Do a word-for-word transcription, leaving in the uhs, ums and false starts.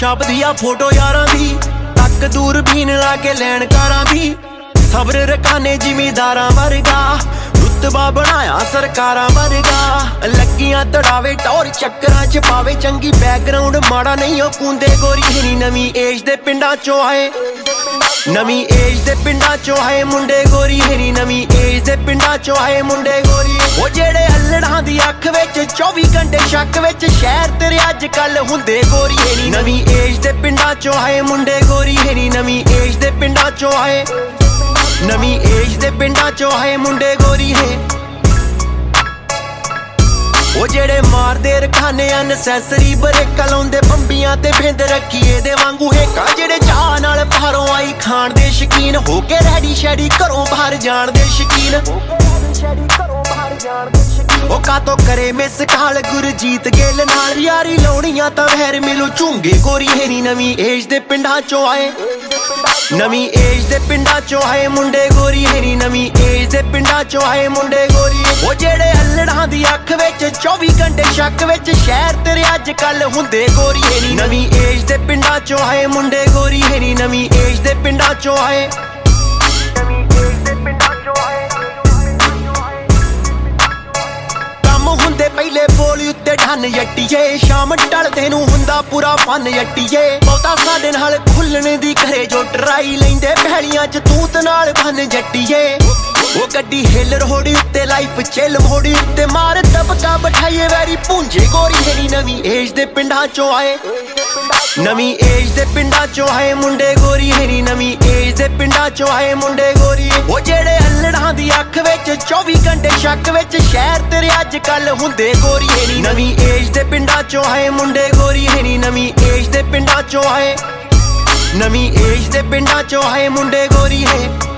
छपदी आ photo यारां दी, तक दूरबीन ला के लैन कारां दी। सब्र रखाने जिमीदारां वर्गा, रुतबा बनाया सरकारां वर्गा। लगियां तड़ावे टौर चक्करां च पावे चंगी बैकग्राउंड माड़ा नहीं ओ कूंदे गोरी हेरी। नवीं एज दे पिंडां चों आए, नवीं एज दे पिंडां चों आए मुंडे गोरी हेरी। नवीं एज दे पिंडां चों आए मुंडे गोरी। ओ जेड़े अल्लड़ां दी अख विच चौबी घंटे शक विच शहर तेरे अज कल हुंदे गोरी हेरी। नवीं एज दे पिंडां चों आए मुंडे गोरी हेरी। नवीं एज दे पिंडां चों आए, नवीं एज दे पिंडां चों आए मुंडे गोरी है। ओ जेड़े मारदे रखाने अनसैसरी ब्रेकां लाउंदे बंबियां ते बिंद रखीए दे वांगू हेका। जेड़े चाह नाल बाहरों आई खाण दे शकीन हो के रैडी शैडी घरों बाहर जाण दे शकीन। ओ कातो करे मिस काल गुरजीत गिल नाल यारी लाउणियां तां वैर मिलू झूंगे गोरी हेरी। नवीं एज दे पिंडां चों आए, नवीं एज दे पिंडां चों आए मुंडे गोरी हेरी। नवीं एज दे पिंडां चों आए मुंडे गोरी। ओ जेड़े अल्लड़ां दी अख विच चौबी घंटे शक विच शहर तेरे अज कल हुंदे गोरी हेरी। नवीं एज दे पिंडां चों आए मुंडे गोरी हेरी। नवीं एज दे पिंडां चों आए, नवीं एज दे पिंडां चों आए। हुंदे पहले बोल उत्ते ढन जट्टीए, शाम ढलदे नूं हुंदा पूरा फन जट्टीए। बहुता साडे नाल खुल्लण दी करे जो टराई लैंदे पैलियां च तूत नाल बन जट्टीए। ओ गड्डी हिल रोड़ी उत्ते लाइफ चिल मोड़ी उत्ते मार दबका बिठाइए वैरी भूंजे गोरी हेरी। नवीं एज दे पिंडां चों आए, नवीं एज दे पिंडां चों आए मुंडे गोरी हेरी। नवीं एज दे पिंडां चों आए मुंडे गोरी। ओ जेड़े अल्लड़ां दी अख विच चौबी घंटे शक विच शहर तेरे अज कल हुंदे गोरी हेरी। नवीं एज दे पिंडां चों आए मुंडे गोरी हेरी। नवीं एज दे पिंडां चों आए, नवीं एज दे पिंडां चों आए मुंडे गोरी है।